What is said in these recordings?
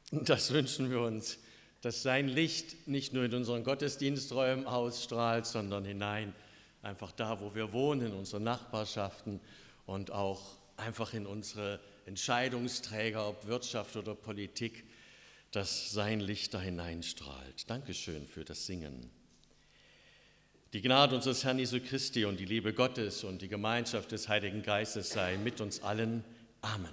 Das wünschen wir uns, dass sein Licht nicht nur in unseren Gottesdiensträumen ausstrahlt, sondern hinein, einfach da, wo wir wohnen, in unsere Nachbarschaften und auch einfach in unsere Entscheidungsträger, ob Wirtschaft oder Politik, dass sein Licht da hineinstrahlt. Dankeschön für das Singen. Die Gnade unseres Herrn Jesu Christi und die Liebe Gottes und die Gemeinschaft des Heiligen Geistes sei mit uns allen. Amen.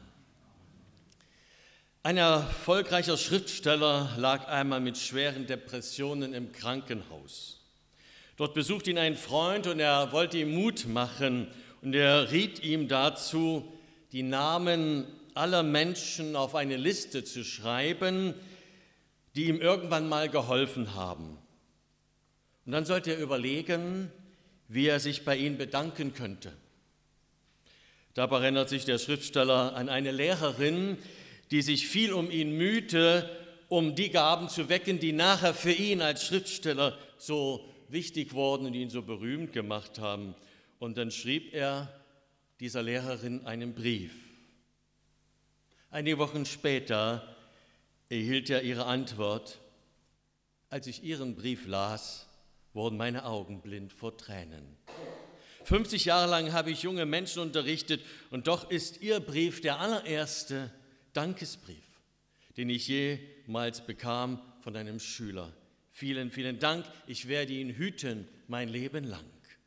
Ein erfolgreicher Schriftsteller lag einmal mit schweren Depressionen im Krankenhaus. Dort besuchte ihn ein Freund und er wollte ihm Mut machen und er riet ihm dazu, die Namen aller Menschen auf eine Liste zu schreiben, die ihm irgendwann mal geholfen haben. Und dann sollte er überlegen, wie er sich bei ihnen bedanken könnte. Dabei erinnert sich der Schriftsteller an eine Lehrerin, die sich viel um ihn mühte, um die Gaben zu wecken, die nachher für ihn als Schriftsteller so wichtig wurden und ihn so berühmt gemacht haben. Und dann schrieb er dieser Lehrerin einen Brief. Einige Wochen später erhielt er ihre Antwort. Als ich ihren Brief las, wurden meine Augen blind vor Tränen. 50 Jahre lang habe ich junge Menschen unterrichtet und doch ist ihr Brief der allererste Dankesbrief, den ich jemals bekam von einem Schüler. Vielen, vielen Dank, ich werde ihn hüten mein Leben lang.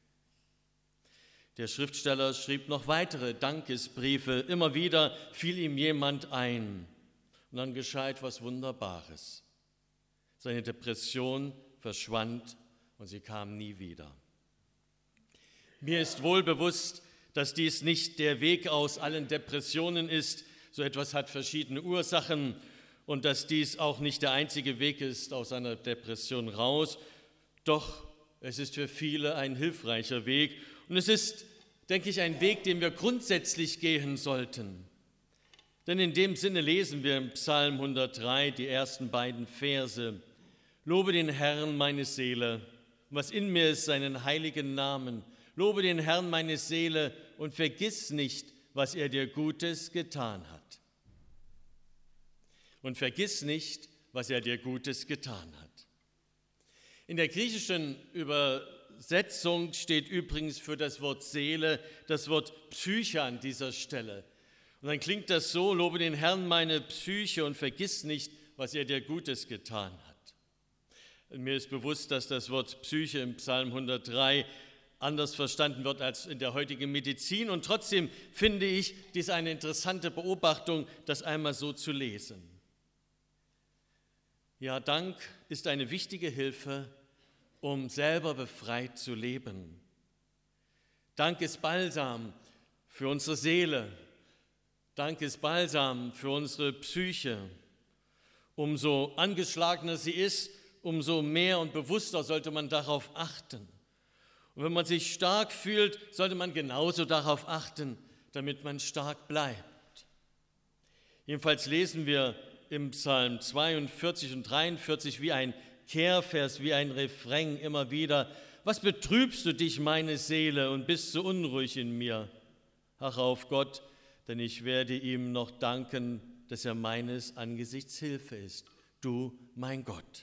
Der Schriftsteller schrieb noch weitere Dankesbriefe. Immer wieder fiel ihm jemand ein. Und dann geschah etwas Wunderbares. Seine Depression verschwand und sie kam nie wieder. Mir ist wohl bewusst, dass dies nicht der Weg aus allen Depressionen ist. So etwas hat verschiedene Ursachen und dass dies auch nicht der einzige Weg ist aus einer Depression raus. Doch es ist für viele ein hilfreicher Weg und es ist, denke ich, ein Weg, den wir grundsätzlich gehen sollten. Denn in dem Sinne lesen wir im Psalm 103 die ersten beiden Verse. Lobe den Herrn, meine Seele, was in mir ist, seinen heiligen Namen. Lobe den Herrn, meine Seele, und vergiss nicht, was er dir Gutes getan hat. Und vergiss nicht, was er dir Gutes getan hat. In der griechischen Übersetzung steht übrigens für das Wort Seele das Wort Psyche an dieser Stelle. Und dann klingt das so: Lobe den Herrn, meine Psyche, und vergiss nicht, was er dir Gutes getan hat. Und mir ist bewusst, dass das Wort Psyche im Psalm 103 anders verstanden wird als in der heutigen Medizin. Und trotzdem finde ich dies eine interessante Beobachtung, das einmal so zu lesen. Ja, Dank ist eine wichtige Hilfe, um selber befreit zu leben. Dank ist Balsam für unsere Seele. Dank ist Balsam für unsere Psyche. Umso angeschlagener sie ist, umso mehr und bewusster sollte man darauf achten. Und wenn man sich stark fühlt, sollte man genauso darauf achten, damit man stark bleibt. Jedenfalls lesen wir im Psalm 42 und 43 wie ein Kehrvers, wie ein Refrain immer wieder: Was betrübst du dich, meine Seele, und bist so unruhig in mir? Ach auf Gott, denn ich werde ihm noch danken, dass er meines Angesichts Hilfe ist, du mein Gott.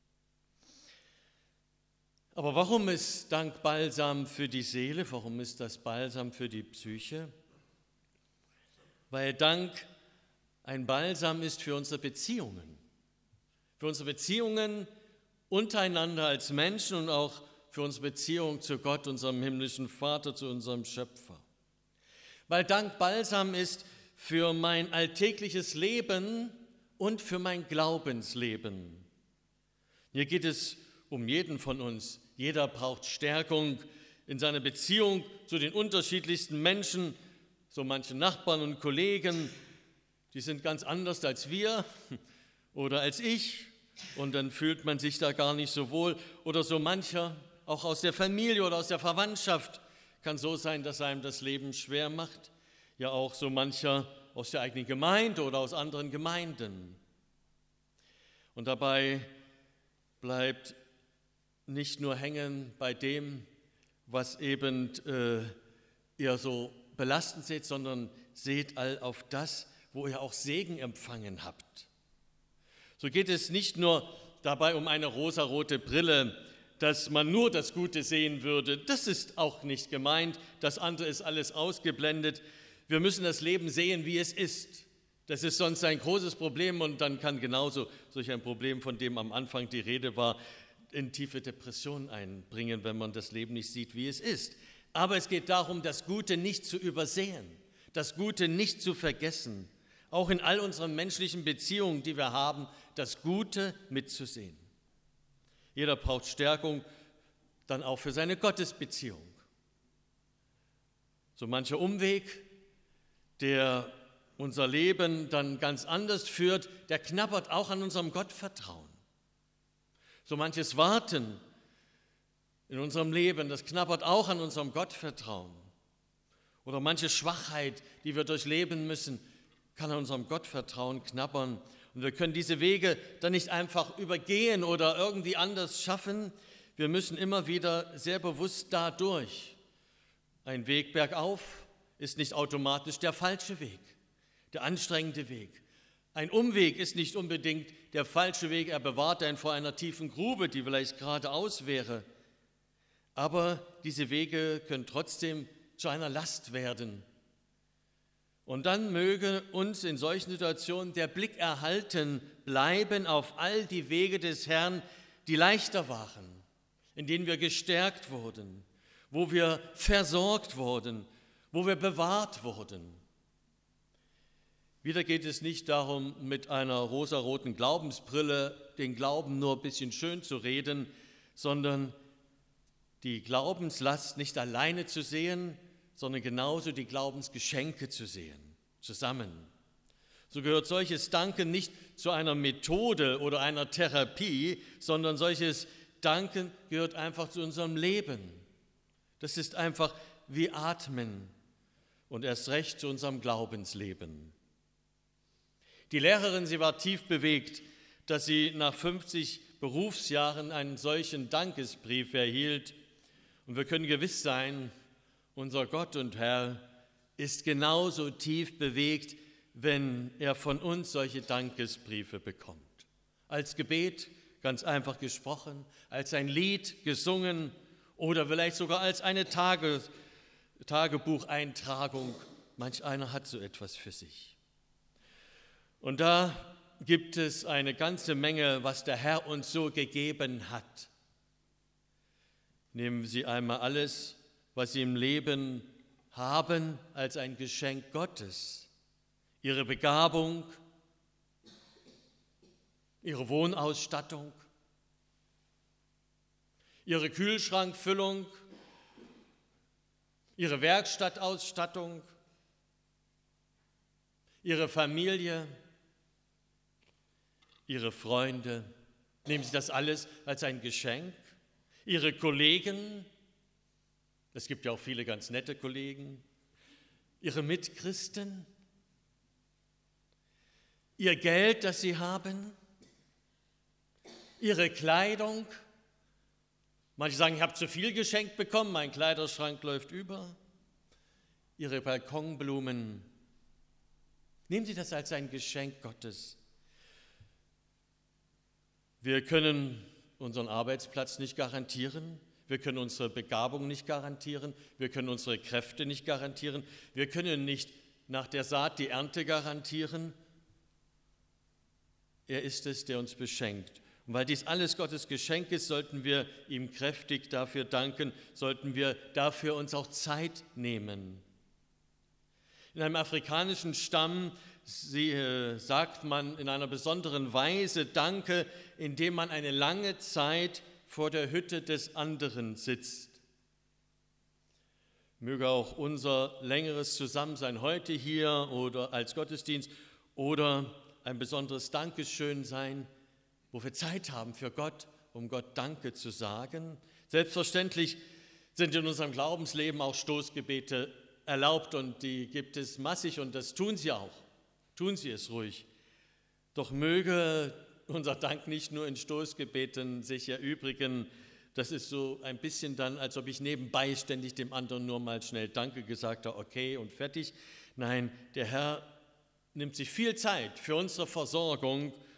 Aber warum ist Dank Balsam für die Seele? Warum ist das Balsam für die Psyche? Weil Dank ein Balsam ist für unsere Beziehungen. Für unsere Beziehungen untereinander als Menschen und auch für unsere Beziehung zu Gott, unserem himmlischen Vater, zu unserem Schöpfer. Weil Dank Balsam ist für mein alltägliches Leben und für mein Glaubensleben. Hier geht es um jeden von uns. Jeder braucht Stärkung in seiner Beziehung zu den unterschiedlichsten Menschen. So manche Nachbarn und Kollegen, die sind ganz anders als wir oder als ich. Und dann fühlt man sich da gar nicht so wohl. Oder so mancher, auch aus der Familie oder aus der Verwandtschaft, kann so sein, dass einem das Leben schwer macht. Ja, auch so mancher aus der eigenen Gemeinde oder aus anderen Gemeinden. Und dabei bleibt nicht nur hängen bei dem, was eben ihr so belastend seht, sondern seht all auf das, wo ihr auch Segen empfangen habt. So geht es nicht nur dabei um eine rosarote Brille, dass man nur das Gute sehen würde. Das ist auch nicht gemeint. Das andere ist alles ausgeblendet. Wir müssen das Leben sehen, wie es ist. Das ist sonst ein großes Problem und dann kann genauso solch ein Problem, von dem am Anfang die Rede war, in tiefe Depression einbringen, wenn man das Leben nicht sieht, wie es ist. Aber es geht darum, das Gute nicht zu übersehen, das Gute nicht zu vergessen, auch in all unseren menschlichen Beziehungen, die wir haben, das Gute mitzusehen. Jeder braucht Stärkung dann auch für seine Gottesbeziehung. So mancher Umweg, der unser Leben dann ganz anders führt, der knabbert auch an unserem Gottvertrauen. So manches Warten in unserem Leben, das knabbert auch an unserem Gottvertrauen. Oder manche Schwachheit, die wir durchleben müssen, kann an unserem Gottvertrauen knabbern. Und wir können diese Wege dann nicht einfach übergehen oder irgendwie anders schaffen. Wir müssen immer wieder sehr bewusst dadurch. Ein Weg bergauf ist nicht automatisch der falsche Weg, der anstrengende Weg. Ein Umweg ist nicht unbedingt der falsche Weg, er bewahrt einen vor einer tiefen Grube, die vielleicht geradeaus wäre. Aber diese Wege können trotzdem zu einer Last werden. Und dann möge uns in solchen Situationen der Blick erhalten bleiben auf all die Wege des Herrn, die leichter waren, in denen wir gestärkt wurden, wo wir versorgt wurden, wo wir bewahrt wurden. Wieder geht es nicht darum, mit einer rosaroten Glaubensbrille den Glauben nur ein bisschen schön zu reden, sondern die Glaubenslast nicht alleine zu sehen, sondern genauso die Glaubensgeschenke zu sehen, zusammen. So gehört solches Danken nicht zu einer Methode oder einer Therapie, sondern solches Danken gehört einfach zu unserem Leben. Das ist einfach wie Atmen und erst recht zu unserem Glaubensleben. Die Lehrerin, sie war tief bewegt, dass sie nach 50 Berufsjahren einen solchen Dankesbrief erhielt. Und wir können gewiss sein, unser Gott und Herr ist genauso tief bewegt, wenn er von uns solche Dankesbriefe bekommt. Als Gebet, ganz einfach gesprochen, als ein Lied gesungen oder vielleicht sogar als eine Tagebucheintragung. Manch einer hat so etwas für sich. Und da gibt es eine ganze Menge, was der Herr uns so gegeben hat. Nehmen Sie einmal alles, was Sie im Leben haben, als ein Geschenk Gottes. Ihre Begabung, Ihre Wohnausstattung, Ihre Kühlschrankfüllung, Ihre Werkstattausstattung, Ihre Familie, Ihre Freunde. Nehmen Sie das alles als ein Geschenk? Ihre Kollegen, es gibt ja auch viele ganz nette Kollegen, Ihre Mitchristen, Ihr Geld, das Sie haben, Ihre Kleidung. Manche sagen, ich habe zu viel geschenkt bekommen, mein Kleiderschrank läuft über. Ihre Balkonblumen. Nehmen Sie das als ein Geschenk Gottes. Wir können unseren Arbeitsplatz nicht garantieren, wir können unsere Begabung nicht garantieren, wir können unsere Kräfte nicht garantieren, wir können nicht nach der Saat die Ernte garantieren. Er ist es, der uns beschenkt. Und weil dies alles Gottes Geschenk ist, sollten wir ihm kräftig dafür danken, sollten wir dafür uns auch Zeit nehmen. In einem afrikanischen Stamm sagt man in einer besonderen Weise Danke, indem man eine lange Zeit vor der Hütte des anderen sitzt. Möge auch unser längeres Zusammensein heute hier oder als Gottesdienst oder ein besonderes Dankeschön sein, wo wir Zeit haben für Gott, um Gott Danke zu sagen. Selbstverständlich sind in unserem Glaubensleben auch Stoßgebete erlaubt und die gibt es massig und das tun sie auch. Tun Sie es ruhig. Doch möge unser Dank nicht nur in Stoßgebeten sich erübrigen. Das ist so ein bisschen dann, als ob ich nebenbei ständig dem anderen nur mal schnell Danke gesagt habe, okay und fertig. Nein, der Herr nimmt sich viel Zeit für unsere Versorgung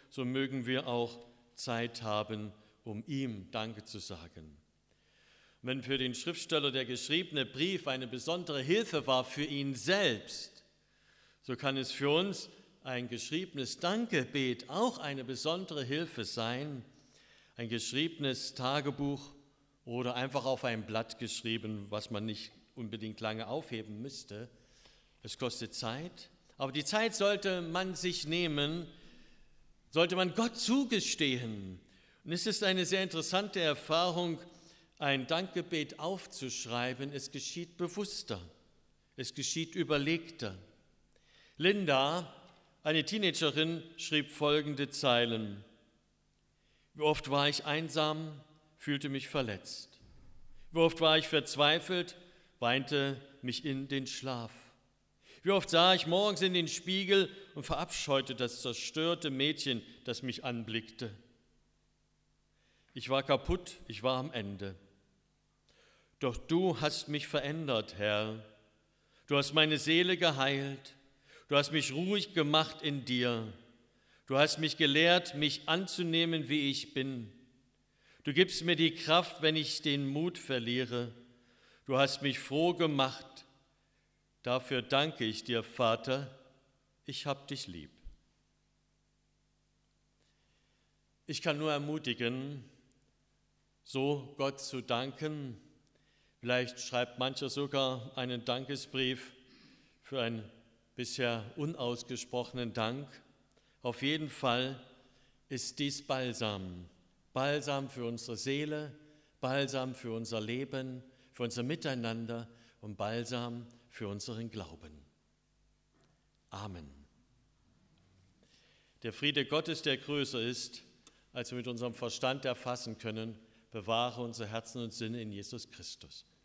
so mögen wir auch Zeit haben, um ihm Danke zu sagen. Wenn für den Schriftsteller der geschriebene Brief eine besondere Hilfe war für ihn selbst, so kann es für uns ein geschriebenes Dankgebet auch eine besondere Hilfe sein, ein geschriebenes Tagebuch oder einfach auf ein Blatt geschrieben, was man nicht unbedingt lange aufheben müsste. Es kostet Zeit, aber die Zeit sollte man sich nehmen, sollte man Gott zugestehen. Und es ist eine sehr interessante Erfahrung, ein Dankgebet aufzuschreiben. Es geschieht bewusster, es geschieht überlegter. Linda, eine Teenagerin, schrieb folgende Zeilen: Wie oft war ich einsam, fühlte mich verletzt. Wie oft war ich verzweifelt, weinte mich in den Schlaf. Wie oft sah ich morgens in den Spiegel und verabscheute das zerstörte Mädchen, das mich anblickte. Ich war kaputt, ich war am Ende. Doch du hast mich verändert, Herr. Du hast meine Seele geheilt. Du hast mich ruhig gemacht in dir. Du hast mich gelehrt, mich anzunehmen, wie ich bin. Du gibst mir die Kraft, wenn ich den Mut verliere. Du hast mich froh gemacht. Dafür danke ich dir, Vater. Ich hab dich lieb. Ich kann nur ermutigen, so Gott zu danken. Vielleicht schreibt mancher sogar einen Dankesbrief für einen bisher unausgesprochenen Dank. Auf jeden Fall ist dies Balsam. Balsam für unsere Seele, Balsam für unser Leben, für unser Miteinander und Balsam für unseren Glauben. Amen. Der Friede Gottes, der größer ist, als wir mit unserem Verstand erfassen können, bewahre unsere Herzen und Sinne in Jesus Christus.